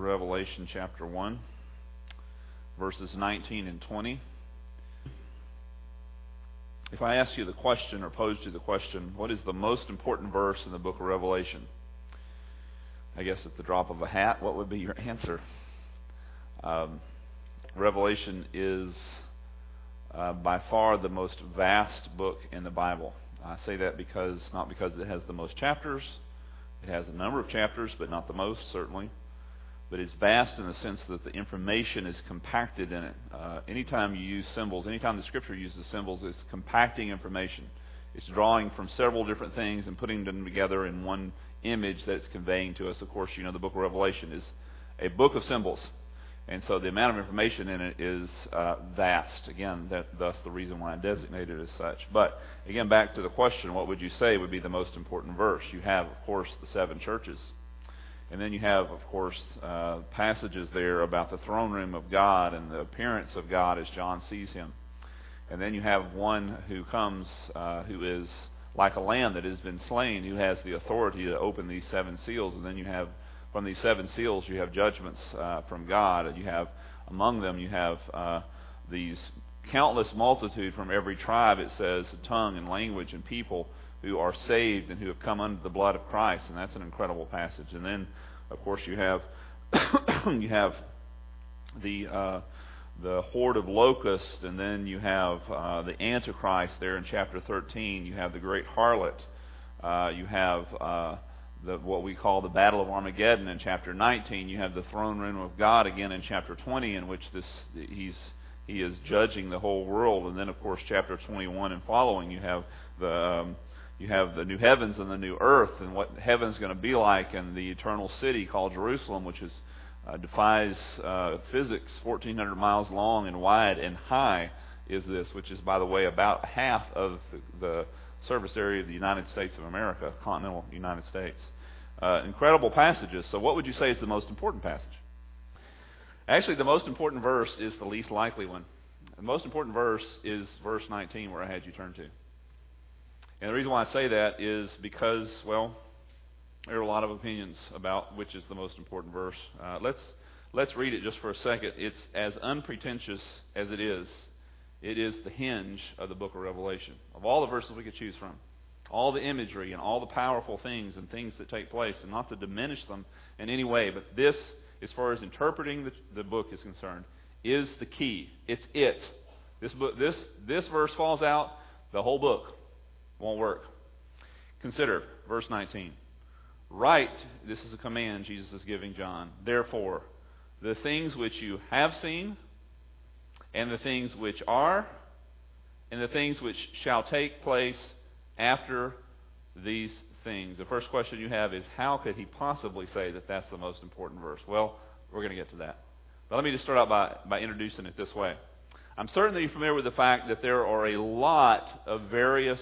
Revelation chapter 1, verses 19 and 20. If I ask you the question, or posed you the question, what is the most important verse in the book of Revelation? I guess at the drop of a hat, what would be your answer? Revelation is by far the most vast book in the Bible. I say that not because it has the most chapters. It has a number of chapters, but not the most, certainly. But it's vast in the sense that the information is compacted in it. Anytime you use symbols, anytime the Scripture uses symbols, it's compacting information. It's drawing from several different things and putting them together in one image that it's conveying to us. Of course, you know the book of Revelation is a book of symbols. And so the amount of information in it is vast. Again, thus the reason why I designated it as such. But again, back to the question, what would you say would be the most important verse? You have, of course, the seven churches. And then you have, of course, passages there about the throne room of God and the appearance of God as John sees him. And then you have one who comes who is like a lamb that has been slain, who has the authority to open these seven seals. And then you have, from these seven seals, you have judgments from God. And you have, among them, you have these countless multitude from every tribe, it says, tongue and language and people, who are saved and who have come under the blood of Christ, and that's an incredible passage. And then, of course, you have the horde of locusts, and then you have the Antichrist there in chapter 13. You have the great harlot. You have what we call the Battle of Armageddon in chapter 19. You have the throne room of God again in chapter 20, in which he is judging the whole world. And then, of course, chapter 21 and following, you have the new heavens and the new earth, and what heaven's going to be like, and the eternal city called Jerusalem, which defies physics. 1,400 miles long and wide and high is this, which is, by the way, about half of the surface area of the United States of America, continental United States. Incredible passages. So what would you say is the most important passage? Actually, the most important verse is the least likely one. The most important verse is verse 19, where I had you turn to. And the reason why I say that is because, well, there are a lot of opinions about which is the most important verse. Let's read it just for a second. It's as unpretentious as it is the hinge of the book of Revelation. Of all the verses we could choose from, all the imagery and all the powerful things and things that take place, and not to diminish them in any way, but this, as far as interpreting the book is concerned, is the key. It's it. This verse falls out, the whole book won't work. Consider verse 19. Write, this is a command Jesus is giving John, therefore, the things which you have seen, and the things which are, and the things which shall take place after these things. The first question you have is, how could he possibly say that that's the most important verse? Well, we're going to get to that. But let me just start out by introducing it this way. I'm certain that you're familiar with the fact that there are a lot of various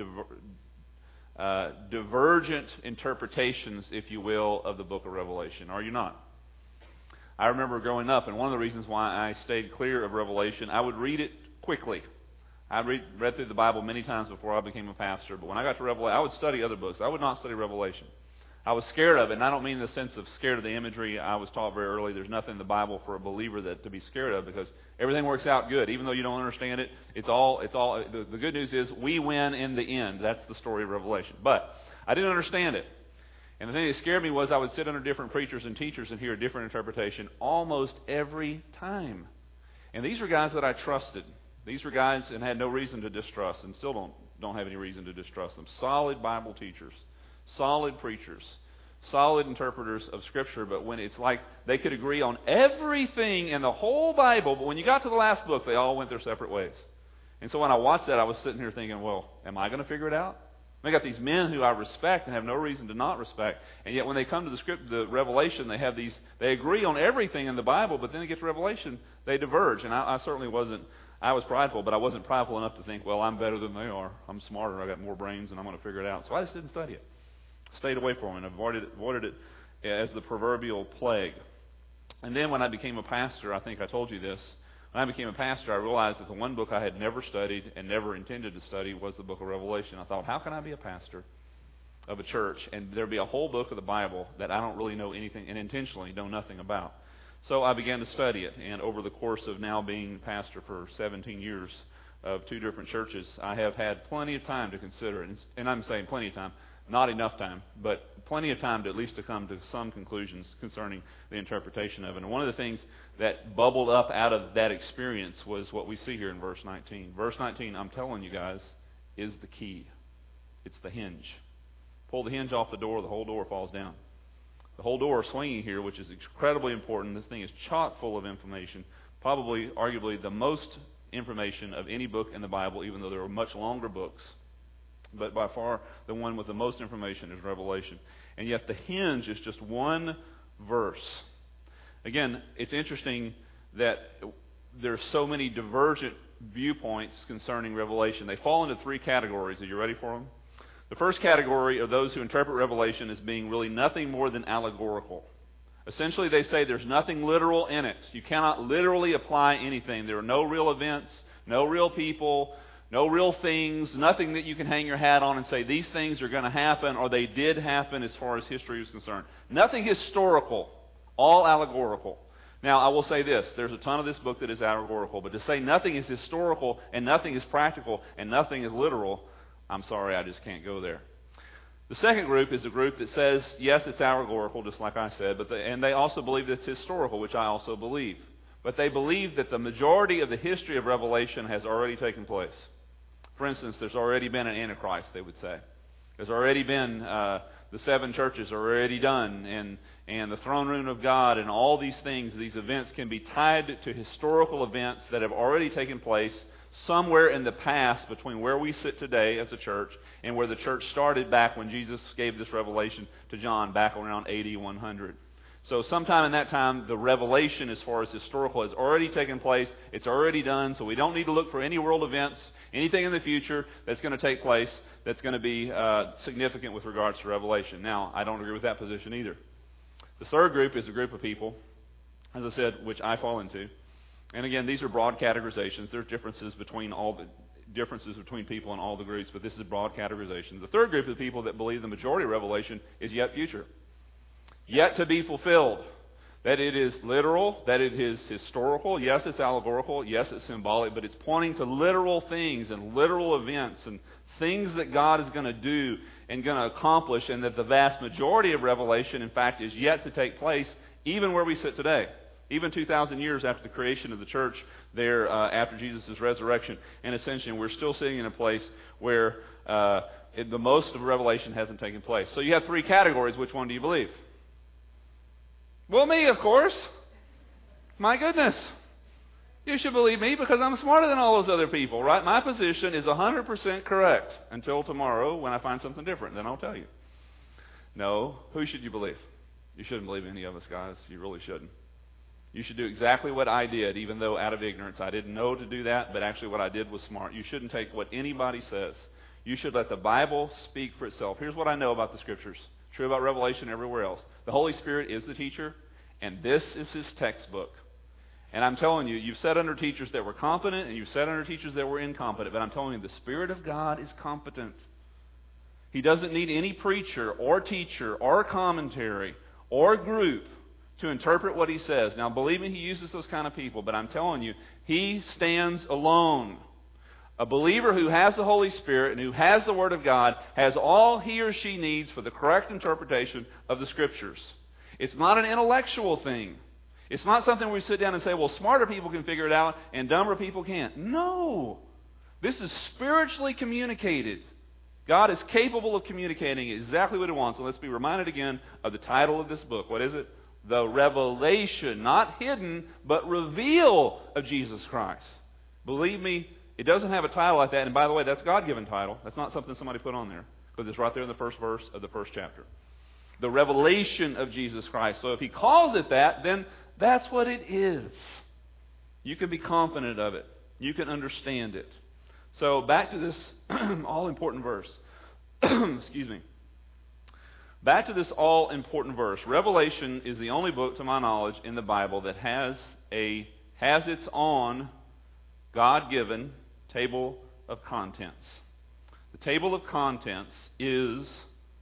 divergent interpretations, if you will, of the book of Revelation. Are you not? I remember growing up, and one of the reasons why I stayed clear of Revelation, I would read it quickly. I read through the Bible many times before I became a pastor, but when I got to Revelation, I would study other books. I would not study Revelation. I was scared of it, and I don't mean in the sense of scared of the imagery. I was taught very early there's nothing in the Bible for a believer to be scared of, because everything works out good. Even though you don't understand it, the good news is we win in the end. That's the story of Revelation. But I didn't understand it. And the thing that scared me was I would sit under different preachers and teachers and hear a different interpretation almost every time. And these were guys that I trusted. These were guys and had no reason to distrust, and still don't have any reason to distrust them. Solid Bible teachers. Solid preachers, solid interpreters of Scripture, but when it's like they could agree on everything in the whole Bible, but when you got to the last book, they all went their separate ways. And so when I watched that, I was sitting here thinking, well, am I going to figure it out? I got these men who I respect and have no reason to not respect, and yet when they come to the Revelation, they agree on everything in the Bible, but then they get to Revelation, they diverge. And I certainly wasn't. I was prideful, but I wasn't prideful enough to think, well, I'm better than they are. I'm smarter. I got more brains, and I'm going to figure it out. So I just didn't study it. Stayed away from it and avoided it as the proverbial plague. And then when I became a pastor, I think I told you this, when I became a pastor, I realized that the one book I had never studied and never intended to study was the book of Revelation. I thought, how can I be a pastor of a church, and there'll be a whole book of the Bible that I don't really know anything, and intentionally know nothing about. So I began to study it, and over the course of now being pastor for 17 years of 2 different churches, I have had plenty of time to consider it. And I'm saying plenty of time, not enough time, but plenty of time to at least to come to some conclusions concerning the interpretation of it. And one of the things that bubbled up out of that experience was what we see here in verse 19. Verse 19, I'm telling you guys, is the key. It's the hinge. Pull the hinge off the door, the whole door falls down. The whole door swinging here, which is incredibly important. This thing is chock full of information, probably, arguably, the most information of any book in the Bible, even though there are much longer books. But by far, the one with the most information is Revelation. And yet the hinge is just one verse. Again, it's interesting that there's so many divergent viewpoints concerning Revelation. They fall into 3 categories. Are you ready for them? The first category are those who interpret Revelation as being really nothing more than allegorical. Essentially, they say there's nothing literal in it. You cannot literally apply anything. There are no real events, no real people, no real things, nothing that you can hang your hat on and say these things are going to happen or they did happen as far as history is concerned. Nothing historical, all allegorical. Now, I will say this. There's a ton of this book that is allegorical, but to say nothing is historical and nothing is practical and nothing is literal, I'm sorry, I just can't go there. The second group is a group that says, yes, it's allegorical, just like I said, and they also believe that it's historical, which I also believe. But they believe that the majority of the history of Revelation has already taken place. For instance, there's already been an Antichrist, they would say. There's already been the 7 churches are already done, and the throne room of God, and all these things, these events can be tied to historical events that have already taken place somewhere in the past between where we sit today as a church and where the church started back when Jesus gave this revelation to John back around AD 100. So sometime in that time, the revelation as far as historical has already taken place. It's already done, so we don't need to look for any world events, anything in the future that's going to take place that's going to be significant with regards to Revelation. Now, I don't agree with that position either. The third group is a group of people, as I said, which I fall into. And again, these are broad categorizations. There's differences between people in all the groups, but this is a broad categorization. The third group of people that believe the majority of Revelation is yet future, yet to be fulfilled. That it is literal, that it is historical. Yes, it's allegorical. Yes, it's symbolic, but it's pointing to literal things and literal events and things that God is going to do and going to accomplish, and that the vast majority of Revelation, in fact, is yet to take place, even where we sit today. Even 2,000 years after the creation of the church, there after Jesus' resurrection and ascension, we're still sitting in a place where the most of Revelation hasn't taken place. So you have 3 categories. Which one do you believe? Well, me, of course. My goodness. You should believe me because I'm smarter than all those other people, right? My position is 100% correct until tomorrow when I find something different. Then I'll tell you. No. Who should you believe? You shouldn't believe any of us, guys. You really shouldn't. You should do exactly what I did, even though out of ignorance I didn't know to do that, but actually what I did was smart. You shouldn't take what anybody says. You should let the Bible speak for itself. Here's what I know about the Scriptures. True about Revelation everywhere else. The Holy Spirit is the teacher, and this is His textbook. And I'm telling you, you've sat under teachers that were competent, and you've sat under teachers that were incompetent, but I'm telling you, the Spirit of God is competent. He doesn't need any preacher or teacher or commentary or group to interpret what He says. Now, believe me, He uses those kind of people, but I'm telling you, He stands alone. A believer who has the Holy Spirit and who has the Word of God has all he or she needs for the correct interpretation of the Scriptures. It's not an intellectual thing. It's not something where we sit down and say, well, smarter people can figure it out and dumber people can't. No. This is spiritually communicated. God is capable of communicating exactly what He wants. And let's be reminded again of the title of this book. What is it? The revelation, not hidden, but reveal of Jesus Christ. Believe me, it doesn't have a title like that. And by the way, that's a God-given title. That's not something somebody put on there, because it's right there in the first verse of the first chapter. The revelation of Jesus Christ. So if He calls it that, then that's what it is. You can be confident of it. You can understand it. So back to this all-important verse. Excuse me. Back to this all-important verse. Revelation is the only book, to my knowledge, in the Bible that has its own God-given table of contents. The table of contents is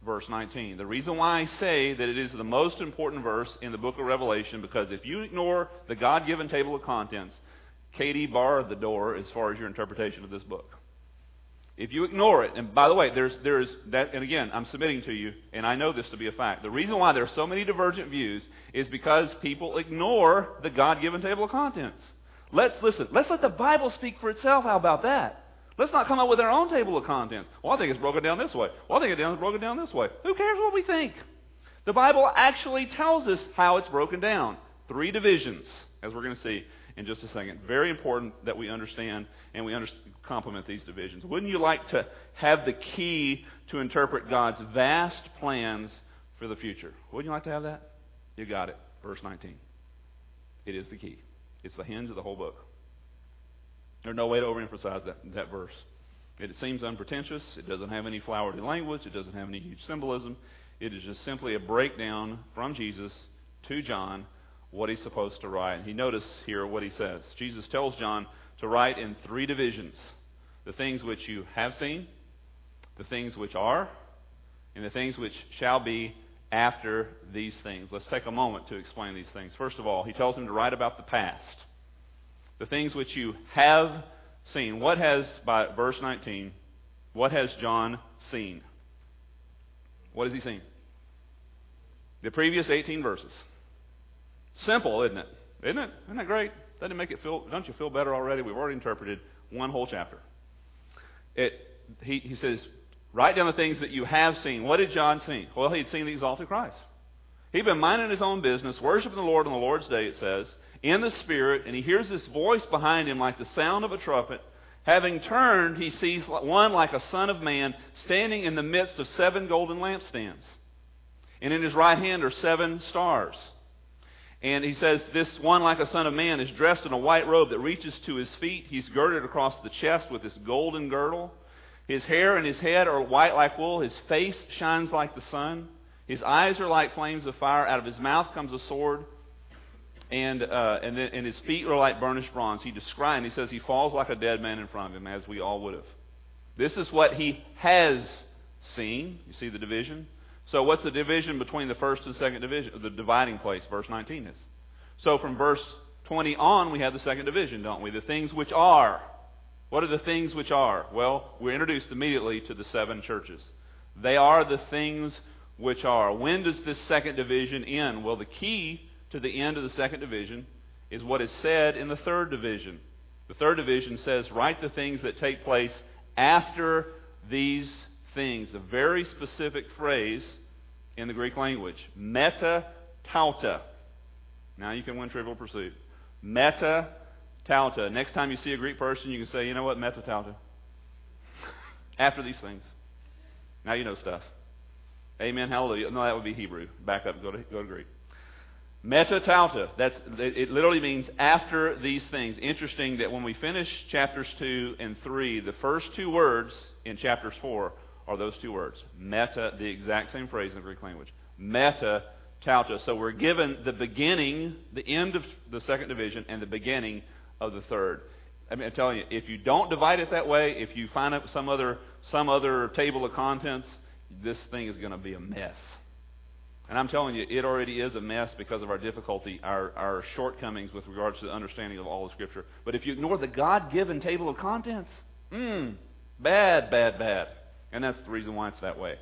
verse 19. The reason why I say that it is the most important verse in the book of Revelation, because if you ignore the God-given table of contents, Katie barred the door as far as your interpretation of this book. If you ignore it, and by the way, there's that, and again, I'm submitting to you, and I know this to be a fact. The reason why there are so many divergent views is because people ignore the God-given table of contents. Let's let the Bible speak for itself. How about that? Let's not come up with our own table of contents. Well, I think it's broken down this way. Well, I think it's broken down this way. Who cares what we think? The Bible actually tells us how it's broken down. 3 divisions, as we're going to see in just a second. Very important that we understand and we complement these divisions. Wouldn't you like to have the key to interpret God's vast plans for the future? Wouldn't you like to have that? You got it. Verse 19. It is the key. It's the hinge of the whole book. There's no way to overemphasize that verse. It seems unpretentious. It doesn't have any flowery language. It doesn't have any huge symbolism. It is just simply a breakdown from Jesus to John what he's supposed to write. He notice here what he says. Jesus tells John to write in 3 divisions. The things which you have seen, the things which are, and the things which shall be after these things. Let's take a moment to explain these things. First of all, he tells him to write about the past. The things which you have seen. What has, by verse 19, what has John seen? What has he seen? The previous 18 verses. Simple, isn't it? Isn't it? Isn't that great? Doesn't it make it feel? Don't you feel better already? We've already interpreted one whole chapter. He says, write down the things that you have seen. What did John see? Well, he'd seen the exalted Christ. He'd been minding his own business, worshiping the Lord on the Lord's day, it says, in the Spirit, and he hears this voice behind him like the sound of a trumpet. Having turned, he sees one like a son of man standing in the midst of 7 golden lampstands. And in his right hand are 7 stars. And he says, this one like a son of man is dressed in a white robe that reaches to his feet. He's girded across the chest with this golden girdle. His hair and his head are white like wool. His face shines like the sun. His eyes are like flames of fire. Out of his mouth comes a sword. And his feet are like burnished bronze. He describes, he says he falls like a dead man in front of him, as we all would have. This is what he has seen. You see the division? So what's the division between the first and second division? The dividing place, verse 19 is. So from verse 20 on, we have the second division, don't we? The things which are. What are the things which are? Well, we're introduced immediately to the 7 churches. They are the things which are. When does this second division end? Well, the key to the end of the second division is what is said in the third division. The third division says, write the things that take place after these things. A very specific phrase in the Greek language. Meta tauta. Now you can win Trivial Pursuit. Meta tauta. Next time you see a Greek person, you can say, you know what, meta tauta. After these things. Now you know stuff. Amen, hallelujah. No, that would be Hebrew. Back up, go to Greek. Meta tauta. It literally means after these things. Interesting that when we finish chapters 2 and 3, the first 2 words in chapters 4 are those 2 words. Meta, the exact same phrase in the Greek language. Meta tauta. So we're given the beginning, the end of the second division, and the beginning of the third. I mean, I'm telling you, if you don't divide it that way, if you find up some other table of contents, this thing is going to be a mess. And I'm telling you, it already is a mess because of our difficulty, our shortcomings with regards to the understanding of all of Scripture. But if you ignore the God-given table of contents, bad, bad, bad. And that's the reason why it's that way.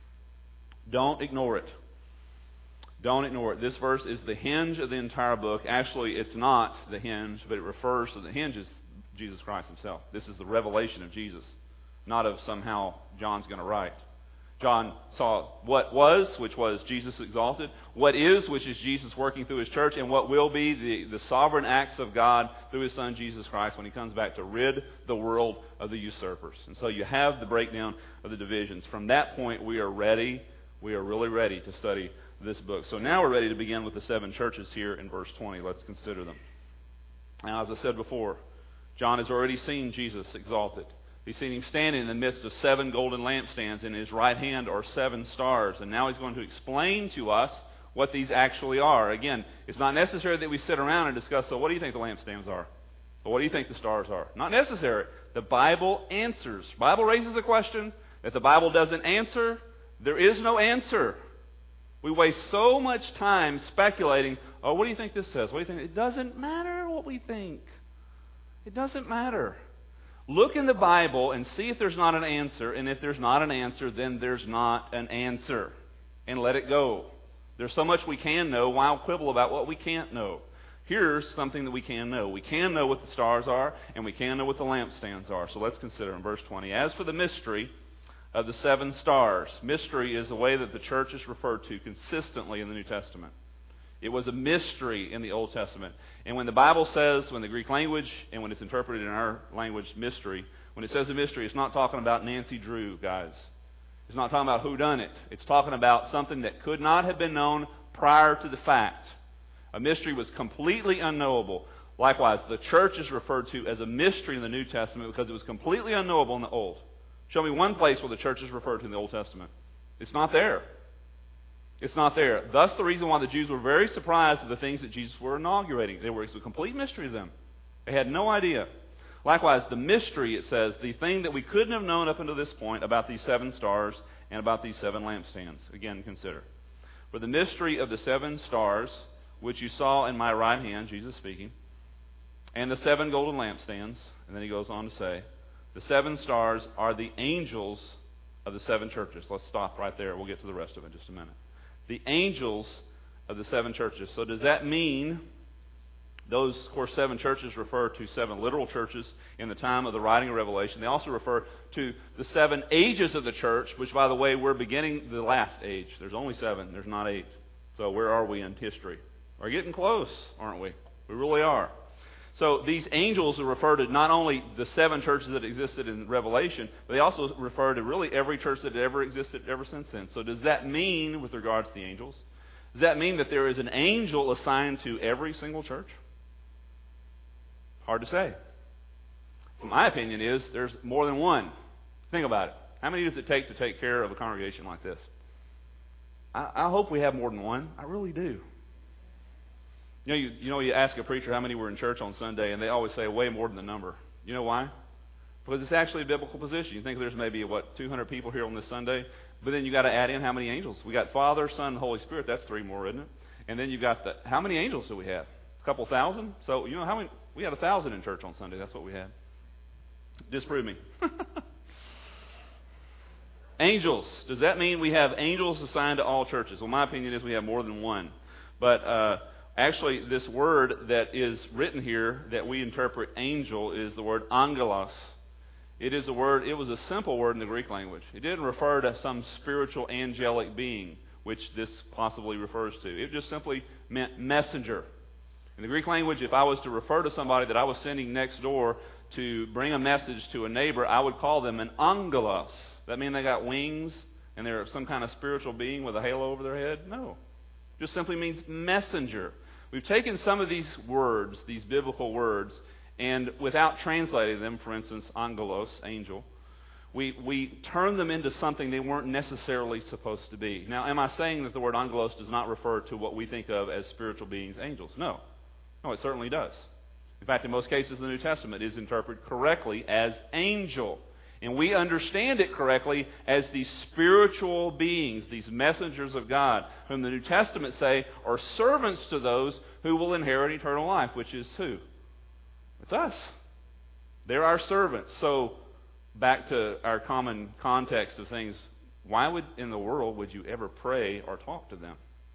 Don't ignore it. Don't ignore it. This verse is the hinge of the entire book. Actually, it's not the hinge, but it refers to the hinge is Jesus Christ himself. This is the revelation of Jesus, not of somehow John's going to write. John saw what was, which was Jesus exalted, what is, which is Jesus working through his church, and what will be the sovereign acts of God through his Son Jesus Christ when he comes back to rid the world of the usurpers. And so you have the breakdown of the divisions. From that point, we are ready. We are really ready to study this book. So now we're ready to begin with the 7 churches here in verse 20. Let's consider them. Now, as I said before, John has already seen Jesus exalted. He's seen him standing in the midst of 7 golden lampstands. In his right hand are 7 stars. And now he's going to explain to us what these actually are. Again, it's not necessary that we sit around and discuss, so what do you think the lampstands are? Or what do you think the stars are? Not necessary. The Bible answers. The Bible raises a question that the Bible doesn't answer. There is no answer. We waste so much time speculating, oh, what do you think this says? What do you think? It doesn't matter what we think. It doesn't matter. Look in the Bible and see if there's not an answer, and if there's not an answer, then there's not an answer. And let it go. There's so much we can know. Why quibble about what we can't know? Here's something that we can know. We can know what the stars are, and we can know what the lampstands are. So let's consider in verse 20. As for the mystery of the 7 stars, mystery is the way that the church is referred to consistently in the New Testament. It was a mystery in the Old Testament. And when the Bible says, when the Greek language, and when it's interpreted in our language, mystery, when it says a mystery, it's not talking about Nancy Drew, guys. It's not talking about whodunit. It's talking about something that could not have been known prior to the fact. A mystery was completely unknowable. Likewise, the church is referred to as a mystery in the New Testament because it was completely unknowable in the Old. Show me one place where the church is referred to in the Old Testament. It's not there. It's not there. Thus, the reason why the Jews were very surprised at the things that Jesus were inaugurating. It was a complete mystery to them. They had no idea. Likewise, the mystery, it says, the thing that we couldn't have known up until this point about these 7 stars and about these 7 lampstands. Again, consider. For the mystery of the 7 stars, which you saw in my right hand, Jesus speaking, and the 7 golden lampstands, and then he goes on to say, the 7 stars are the angels of the 7 churches. Let's stop right there. We'll get to the rest of it in just a minute. The angels of the 7 churches. So does that mean those, of course, 7 churches refer to 7 literal churches in the time of the writing of Revelation. They also refer to the 7 ages of the church, which, by the way, we're beginning the last age. There's only 7. There's not 8. So where are we in history? We're getting close, aren't we? We really are. So these angels refer to not only the 7 churches that existed in Revelation, but they also refer to really every church that ever existed ever since then. So does that mean, with regards to the angels, does that mean that there is an angel assigned to every single church? Hard to say. My opinion is there's more than one. Think about it. How many does it take to take care of a congregation like this? I hope we have more than one. I really do. You ask a preacher how many were in church on Sunday, and they always say way more than the number. You know why? Because it's actually a biblical position. You think there's maybe, 200 people here on this Sunday? But then you got to add in how many angels. We got Father, Son, and Holy Spirit. That's 3 more, isn't it? And then you got how many angels do we have? A couple thousand? So, how many? We had 1,000 in church on Sunday. That's what we had. Disprove me. Angels. Does that mean we have angels assigned to all churches? Well, my opinion is we have more than one. But actually, this word that is written here that we interpret angel is the word angelos. It is a word. It was a simple word in the Greek language. It didn't refer to some spiritual angelic being, which this possibly refers to. It just simply meant messenger. In the Greek language, if I was to refer to somebody that I was sending next door to bring a message to a neighbor, I would call them an angelos. That mean they got wings and they're some kind of spiritual being with a halo over their head? No. It just simply means messenger. We've taken some of these words, these biblical words, and without translating them, for instance, angelos, angel, we turn them into something they weren't necessarily supposed to be. Now, am I saying that the word angelos does not refer to what we think of as spiritual beings, angels? No. No, it certainly does. In fact, in most cases, the New Testament is interpreted correctly as angel. And we understand it correctly as these spiritual beings, these messengers of God, whom the New Testament say are servants to those who will inherit eternal life, which is who? It's us. They're our servants. So, back to our common context of things, why in the world would you ever pray or talk to them?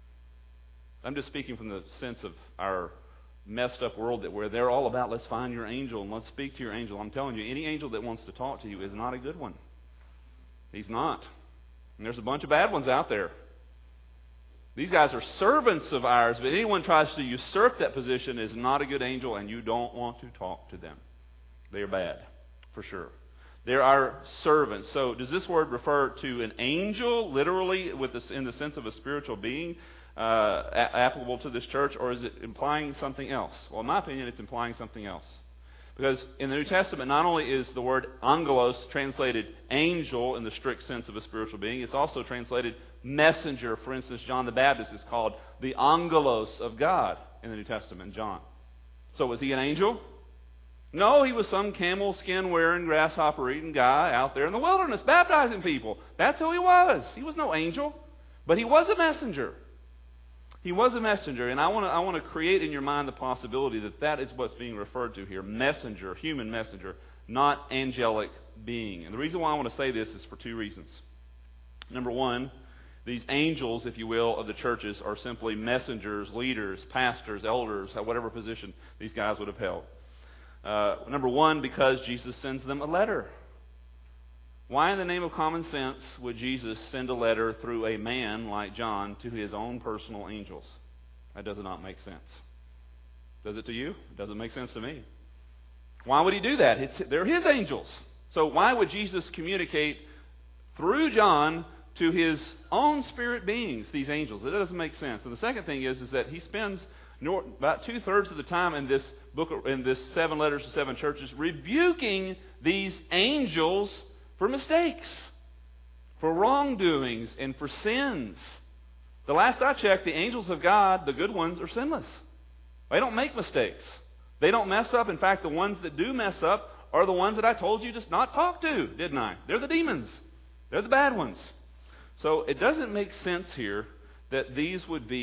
I'm just speaking from the sense of our messed up world that where they're all about, let's find your angel and let's speak to your angel. I'm telling you, any angel that wants to talk to you is not a good one. He's not. And there's a bunch of bad ones out there. These guys are servants of ours, but anyone tries to usurp that position is not a good angel, and you don't want to talk to them. They are bad, for sure. They're our servants. So does this word refer to an angel, literally, in the sense of a spiritual being? Applicable to this church, or is it implying something else? Well, in my opinion, it's implying something else. Because in the New Testament, not only is the word angelos translated angel in the strict sense of a spiritual being, it's also translated messenger. For instance, John the Baptist is called the angelos of God in the New Testament, John. So was he an angel? No, he was some camel skin wearing, grasshopper eating guy out there in the wilderness baptizing people. That's who he was. He was no angel, but he was a messenger. He was a messenger, and I want to create in your mind the possibility that that is what's being referred to here: messenger, human messenger, not angelic being. And the reason why I want to say this is for two reasons. Number one, these angels, if you will, of the churches are simply messengers, leaders, pastors, elders, whatever position these guys would have held. Number one, because Jesus sends them a letter. Why in the name of common sense would Jesus send a letter through a man like John to his own personal angels? That does not make sense. Does it to you? It doesn't make sense to me. Why would he do that? They're his angels. So why would Jesus communicate through John to his own spirit beings, these angels? It doesn't make sense. And the second thing is that he spends about 2/3 of the time in this book, in this 7 letters to 7 churches, rebuking these angels for mistakes, for wrongdoings, and for sins. The last I checked, the angels of God, the good ones, are sinless. They don't make mistakes. They don't mess up. In fact, the ones that do mess up are the ones that I told you to not talk to, didn't I? They're the demons. They're the bad ones. So it doesn't make sense here that these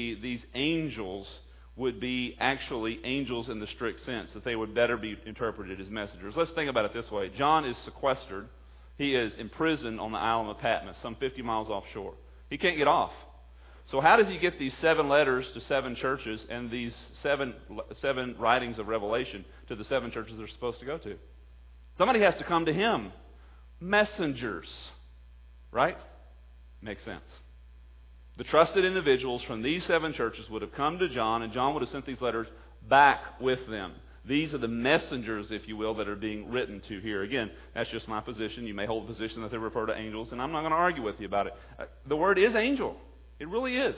angels would be actually angels in the strict sense, that they would better be interpreted as messengers. Let's think about it this way. John is sequestered. He is imprisoned on the island of Patmos, some 50 miles offshore. He can't get off. So how does he get these 7 letters to 7 churches and these seven writings of Revelation to the 7 churches they're supposed to go to? Somebody has to come to him. Messengers. Right? Makes sense. The trusted individuals from these 7 churches would have come to John, and John would have sent these letters back with them. These are the messengers, if you will, that are being written to here. Again, that's just my position. You may hold the position that they refer to angels, and I'm not going to argue with you about it. The word is angel. It really is.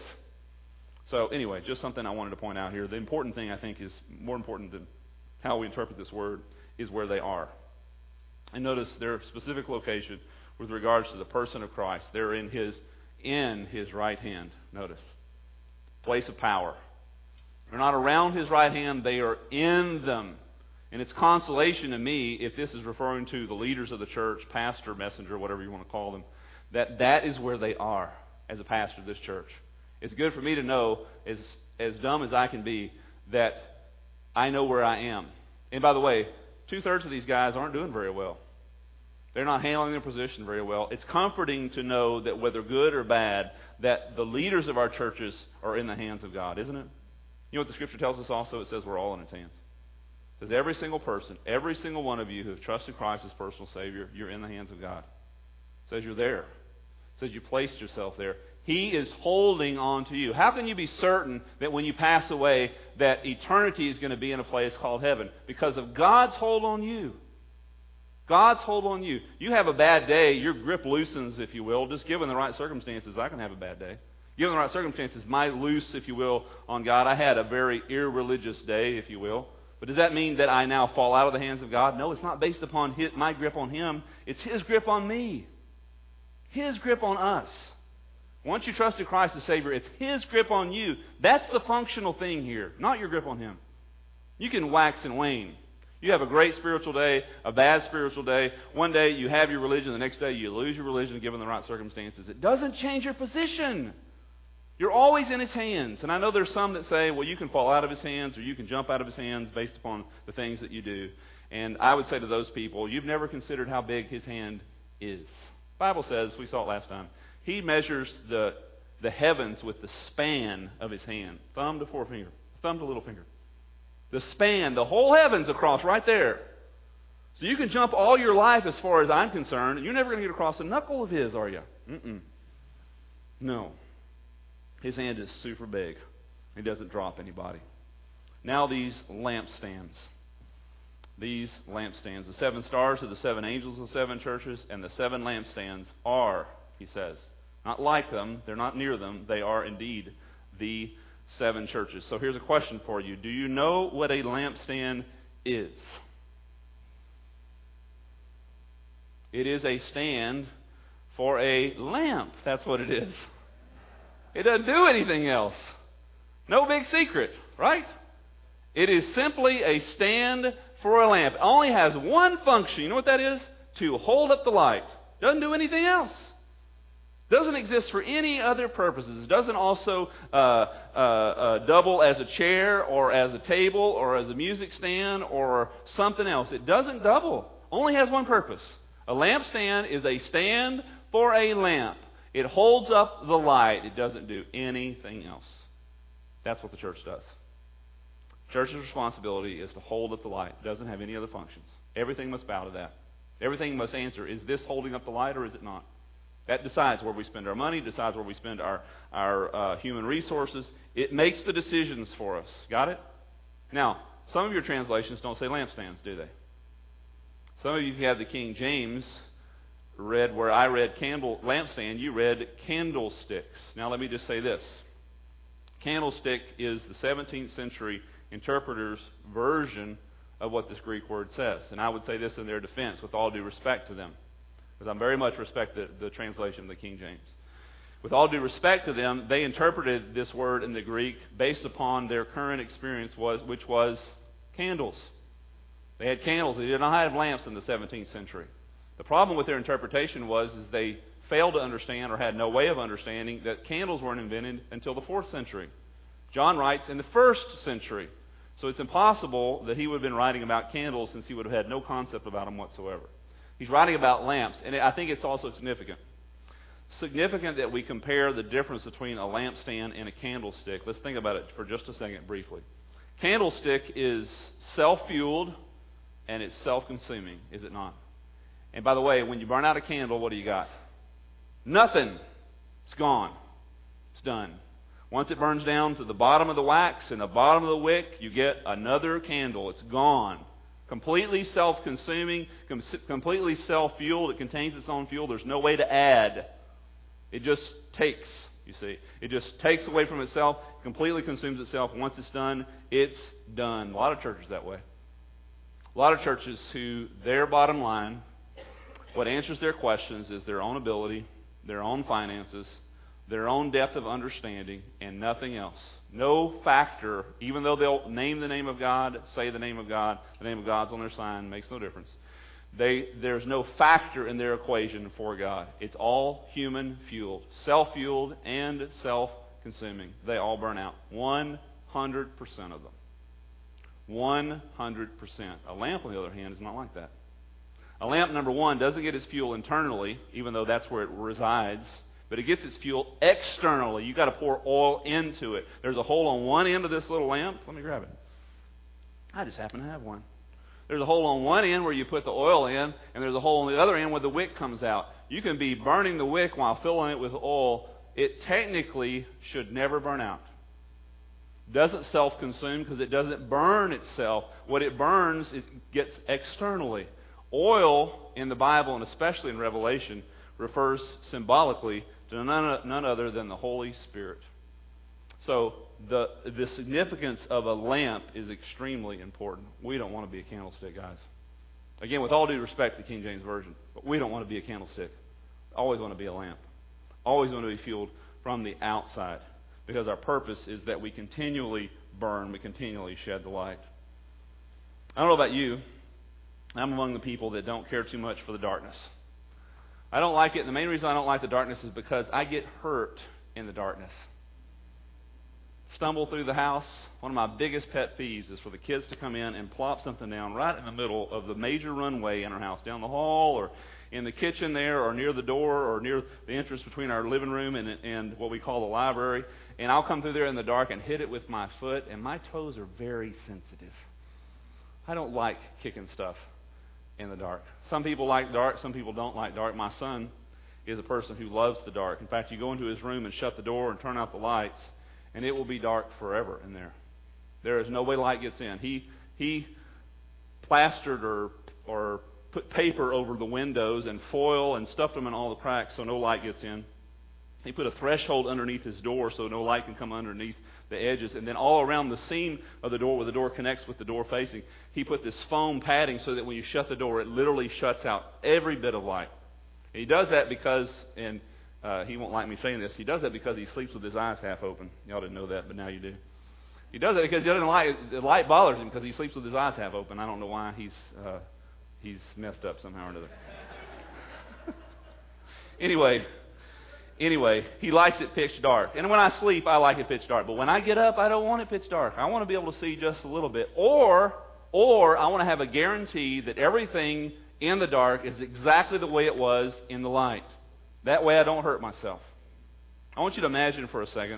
So anyway, just something I wanted to point out here. The important thing, I think, is more important than how we interpret this word, is where they are. And notice their specific location with regards to the person of Christ. They're in his right hand. Notice. Place of power. They're not around his right hand, they are in them. And it's consolation to me, if this is referring to the leaders of the church, pastor, messenger, whatever you want to call them, that is where they are as a pastor of this church. It's good for me to know, as dumb as I can be, that I know where I am. And by the way, 2/3 of these guys aren't doing very well. They're not handling their position very well. It's comforting to know that whether good or bad, that the leaders of our churches are in the hands of God, isn't it? You know what the Scripture tells us also? It says we're all in His hands. It says every single person, every single one of you who have trusted Christ as personal Savior, you're in the hands of God. It says you're there. It says you placed yourself there. He is holding on to you. How can you be certain that when you pass away that eternity is going to be in a place called heaven? Because of God's hold on you. God's hold on you. You have a bad day, your grip loosens, if you will. Just given the right circumstances, I can have a bad day. Given the right circumstances, my loose, if you will, on God. I had a very irreligious day, if you will. But does that mean that I now fall out of the hands of God? No, it's not based upon my grip on Him. It's His grip on me. His grip on us. Once you trusted Christ as Savior, it's His grip on you. That's the functional thing here, not your grip on Him. You can wax and wane. You have a great spiritual day, a bad spiritual day. One day you have your religion, the next day you lose your religion given the right circumstances. It doesn't change your position. You're always in His hands. And I know there's some that say, well, you can fall out of His hands or you can jump out of His hands based upon the things that you do. And I would say to those people, you've never considered how big His hand is. The Bible says, we saw it last time, He measures the heavens with the span of His hand. Thumb to forefinger, thumb to little finger. The span, the whole heavens across right there. So you can jump all your life as far as I'm concerned, and you're never going to get across a knuckle of His, are you? No. His hand is super big. He doesn't drop anybody. Now these lampstands. These lampstands. The 7 stars are the 7 angels of the 7 churches, and the 7 lampstands are, he says, not like them, they're not near them, they are indeed the 7 churches. So here's a question for you. Do you know what a lampstand is? It is a stand for a lamp. That's what it is. It doesn't do anything else. No big secret, right? It is simply a stand for a lamp. It only has one function. You know what that is? To hold up the light. Doesn't do anything else. Doesn't exist for any other purposes. It doesn't also double as a chair or as a table or as a music stand or something else. It doesn't double. Only has one purpose. A lampstand is a stand for a lamp. It holds up the light. It doesn't do anything else. That's what the church does. Church's responsibility is to hold up the light. It doesn't have any other functions. Everything must bow to that. Everything must answer, is this holding up the light or is it not? That decides where we spend our money, decides where we spend our human resources. It makes the decisions for us. Got it? Now, some of your translations don't say lampstands, do they? Some of you, if you have the King James, read where I read lampstand, you read candlesticks. Now, let me just say this. Candlestick is the 17th century interpreter's version of what this Greek word says. And I would say this in their defense, with all due respect to them, because I very much respect the translation of the King James. With all due respect to them, they interpreted this word in the Greek based upon their current experience, which was candles. They had candles. They did not have lamps in the 17th century. The problem with their interpretation is they failed to understand or had no way of understanding that candles weren't invented until the 4th century. John writes in the 1st century. So it's impossible that he would have been writing about candles since he would have had no concept about them whatsoever. He's writing about lamps, and I think it's also significant. Significant that we compare the difference between a lampstand and a candlestick. Let's think about it for just a second briefly. Candlestick is self-fueled and it's self-consuming, is it not? And by the way, when you burn out a candle, what do you got? Nothing. It's gone. It's done. Once it burns down to the bottom of the wax and the bottom of the wick, you get another candle. It's gone. Completely self-consuming, completely self-fueled. It contains its own fuel. There's no way to add. It just takes, you see. It just takes away from itself, completely consumes itself. Once it's done, it's done. A lot of churches that way. A lot of churches who, their bottom line, what answers their questions is their own ability, their own finances, their own depth of understanding, and nothing else. No factor, even though they'll name the name of God, say the name of God's on their sign, makes no difference. There's no factor in their equation for God. It's all human-fueled, self-fueled and self-consuming. They all burn out. 100% of them. 100%. A lamp, on the other hand, is not like that. A lamp, number one, doesn't get its fuel internally, even though that's where it resides. But it gets its fuel externally. You've got to pour oil into it. There's a hole on one end of this little lamp. Let me grab it. I just happen to have one. There's a hole on one end where you put the oil in, and there's a hole on the other end where the wick comes out. You can be burning the wick while filling it with oil. It technically should never burn out. It doesn't self-consume because it doesn't burn itself. What it burns, it gets externally. Oil in the Bible, and especially in Revelation, refers symbolically to none other than the Holy Spirit. So the significance of a lamp is extremely important. We don't want to be a candlestick, guys. Again, with all due respect to the King James Version, but we don't want to be a candlestick. Always want to be a lamp. Always want to be fueled from the outside, because our purpose is that we continually burn, we continually shed the light. I don't know about you. I'm among the people that don't care too much for the darkness. I don't like it, and the main reason I don't like the darkness is because I get hurt in the darkness. Stumble through the house. One of my biggest pet peeves is for the kids to come in and plop something down right in the middle of the major runway in our house, down the hall or in the kitchen there or near the door or near the entrance between our living room and what we call the library. And I'll come through there in the dark and hit it with my foot, and my toes are very sensitive. I don't like kicking stuff in the dark. Some people like dark, some people don't like dark. My son is a person who loves the dark. In fact, you go into his room and shut the door and turn out the lights, and it will be dark forever in there. There is no way light gets in. He plastered or put paper over the windows and foil and stuffed them in all the cracks so no light gets in. He put a threshold underneath his door so no light can come underneath the edges. And then all around the seam of the door where the door connects with the door facing, he put this foam padding so that when you shut the door, it literally shuts out every bit of light. And he does that because, and he won't like me saying this, he does that because he sleeps with his eyes half open. Y'all didn't know that, but now you do. He does it because he doesn't like the light bothers him because he sleeps with his eyes half open. I don't know why he's messed up somehow or another. Anyway, he likes it pitch dark. And when I sleep, I like it pitch dark. But when I get up, I don't want it pitch dark. I want to be able to see just a little bit. Or I want to have a guarantee that everything in the dark is exactly the way it was in the light. That way I don't hurt myself. I want you to imagine for a second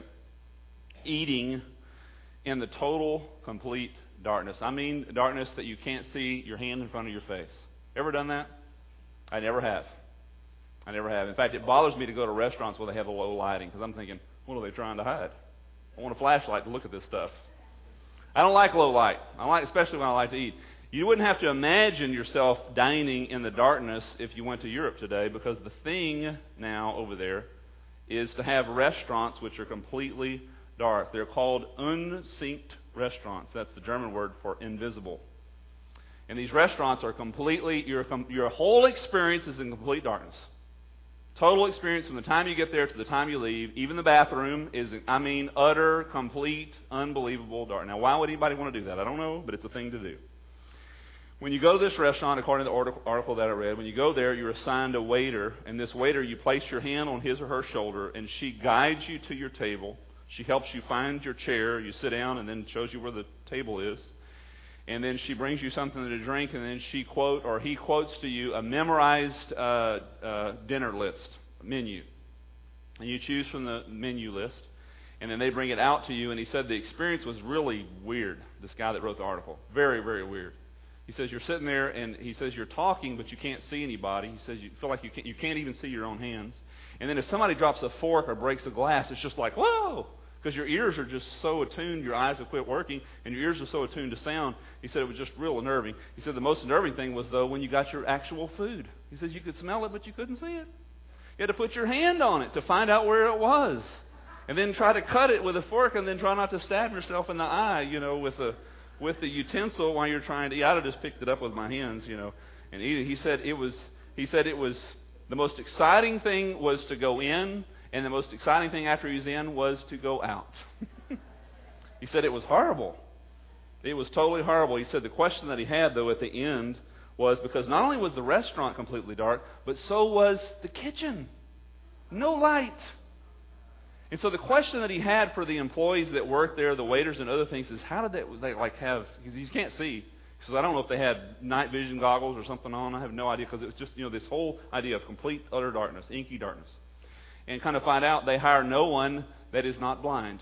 eating in the total, complete darkness. I mean darkness that you can't see your hand in front of your face. Ever done that? I never have. In fact, it bothers me to go to restaurants where they have a low lighting because I'm thinking, what are they trying to hide? I want a flashlight to look at this stuff. I don't like low light. Especially when I like to eat. You wouldn't have to imagine yourself dining in the darkness if you went to Europe today, because the thing now over there is to have restaurants which are completely dark. They're called unsynced restaurants. That's the German word for invisible. And these restaurants are completely, your whole experience is in complete darkness. Total experience from the time you get there to the time you leave. Even the bathroom is, utter, complete, unbelievable dark. Now, why would anybody want to do that? I don't know, but it's a thing to do. When you go to this restaurant, according to the article that I read, when you go there, you're assigned a waiter. And this waiter, you place your hand on his or her shoulder, and she guides you to your table. She helps you find your chair. You sit down and then shows you where the table is. And then she brings you something to drink, and then he quotes to you a memorized dinner list, menu. And you choose from the menu list, and then they bring it out to you. And he said the experience was really weird, this guy that wrote the article. Very, very weird. He says you're sitting there, and he says you're talking, but you can't see anybody. He says you feel like you can't even see your own hands. And then if somebody drops a fork or breaks a glass, it's just like, whoa! Because your ears are just so attuned, your eyes have quit working, and your ears are so attuned to sound. He said it was just real unnerving. He said the most unnerving thing was, though, when you got your actual food. He says you could smell it, but you couldn't see it. You had to put your hand on it to find out where it was. And then try to cut it with a fork, and then try not to stab yourself in the eye, with the utensil while you're trying to eat. I'd have just picked it up with my hands, and eat it. He said it was the most exciting thing was to go in, and the most exciting thing after he was in was to go out. He said it was horrible. It was totally horrible. He said the question that he had, though, at the end was because not only was the restaurant completely dark, but so was the kitchen. No light. And so the question that he had for the employees that worked there, the waiters and other things, is how did they have, because you can't see. He says, I don't know if they had night vision goggles or something on. I have no idea, because it was just, this whole idea of complete, utter darkness, inky darkness. And kind of find out they hire no one that is not blind.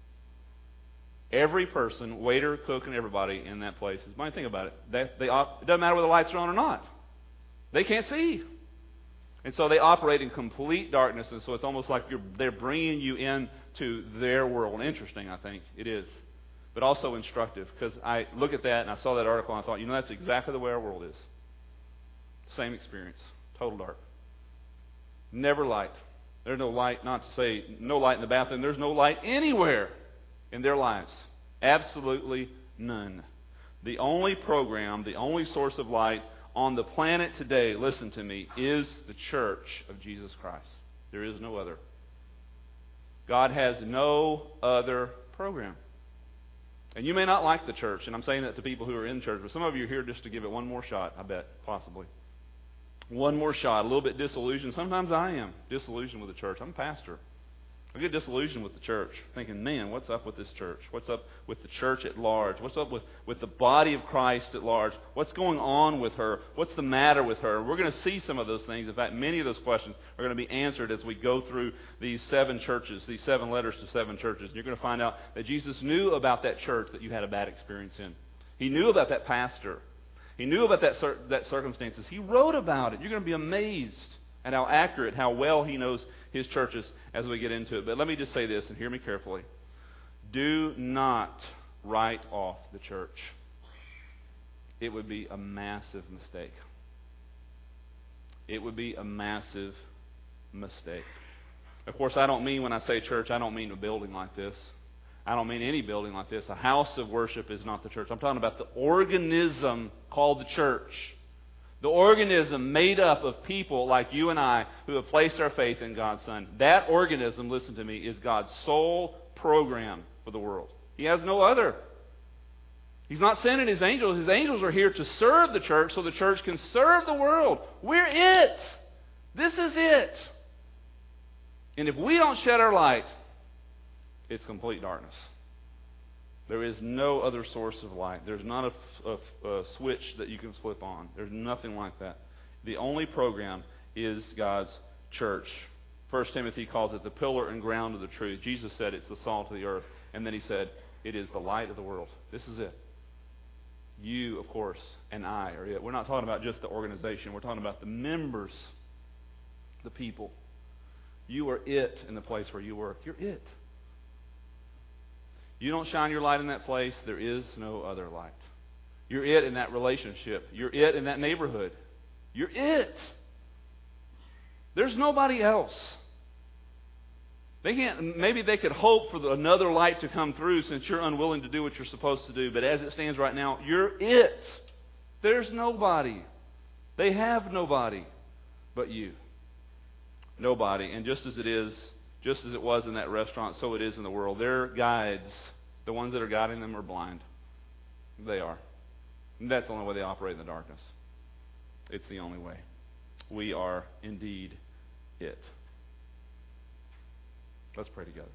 Every person, waiter, cook, and everybody in that place is blind. Think about it. It doesn't matter whether the lights are on or not. They can't see. And so they operate in complete darkness, and so it's almost like they're bringing you into their world. Interesting, I think. It is. But also instructive, because I look at that, and I saw that article, and I thought, that's exactly the way our world is. Same experience. Total dark. Never light. There's no light, not to say no light in the bathroom. There's no light anywhere in their lives. Absolutely none. The only program, the only source of light on the planet today, listen to me, is the church of Jesus Christ. There is no other. God has no other program. And you may not like the church, and I'm saying that to people who are in church, but some of you are here just to give it one more shot, I bet, possibly. One more shot, a little bit disillusioned. Sometimes I am disillusioned with the church. I'm a pastor. I get disillusioned with the church, thinking, man, what's up with this church? What's up with the church at large? What's up with the body of Christ at large? What's going on with her? What's the matter with her? We're going to see some of those things. In fact, many of those questions are going to be answered as we go through these 7 churches, these 7 letters to 7 churches. And you're going to find out that Jesus knew about that church that you had a bad experience in. He knew about that pastor. He knew about that circumstances. He wrote about it. You're going to be amazed at how accurate, how well he knows his churches as we get into it. But let me just say this, and hear me carefully. Do not write off the church. It would be a massive mistake. It would be a massive mistake. Of course, I don't mean, when I say church, I don't mean a building like this. I don't mean any building like this. A house of worship is not the church. I'm talking about the organism called the church. The organism made up of people like you and I who have placed our faith in God's Son. That organism, listen to me, is God's sole program for the world. He has no other. He's not sending His angels. His angels are here to serve the church so the church can serve the world. We're it. This is it. And if we don't shed our light, it's complete darkness. There is no other source of light. There's not a switch that you can flip on. There's nothing like that. The only program is God's church. 1 Timothy calls it the pillar and ground of the truth. Jesus said it's the salt of the earth. And then He said it is the light of the world. This is it. You, of course, and I are it. We're not talking about just the organization. We're talking about the members, the people. You are it in the place where you work. You're it. You don't shine your light in that place, there is no other light. You're it in that relationship. You're it in that neighborhood. You're it. There's nobody else. Maybe they could hope for another light to come through since you're unwilling to do what you're supposed to do. But as it stands right now, you're it. There's nobody. They have nobody but you. Nobody. And just as it was in that restaurant, so it is in the world. Their guides, the ones that are guiding them, are blind. They are. And that's the only way they operate in the darkness. It's the only way. We are indeed it. Let's pray together.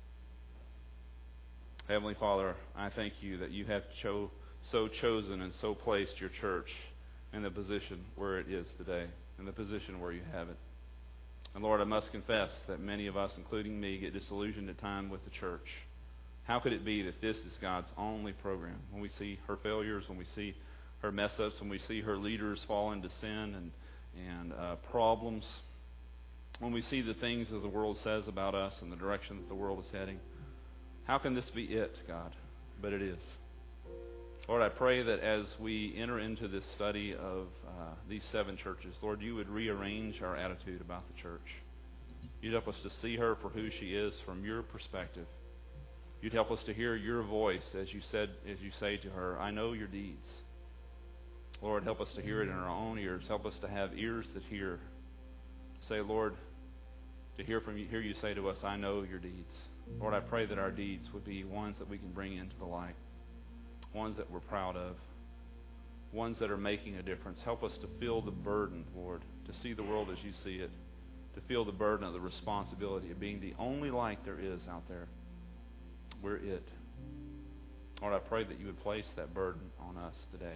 Heavenly Father, I thank You that You have so chosen and so placed Your church in the position where it is today, in the position where You have it. And Lord, I must confess that many of us, including me, get disillusioned at times with the church. How could it be that this is God's only program? When we see her failures, when we see her mess-ups, when we see her leaders fall into sin and problems, when we see the things that the world says about us and the direction that the world is heading, how can this be it, God? But it is. Lord, I pray that as we enter into this study of these 7 churches, Lord, You would rearrange our attitude about the church. You'd help us to see her for who she is from Your perspective. You'd help us to hear Your voice as You say to her, I know your deeds. Lord, help us to hear it in our own ears. Help us to have ears that hear. Say, Lord, to hear You say to us, I know your deeds. Lord, I pray that our deeds would be ones that we can bring into the light, ones that we're proud of, ones that are making a difference. Help us to feel the burden, Lord, to see the world as You see it, to feel the burden of the responsibility of being the only light there is out there. We're it. Lord, I pray that You would place that burden on us today.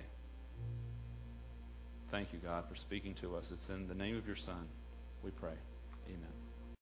Thank You, God, for speaking to us. It's in the name of Your Son we pray. Amen.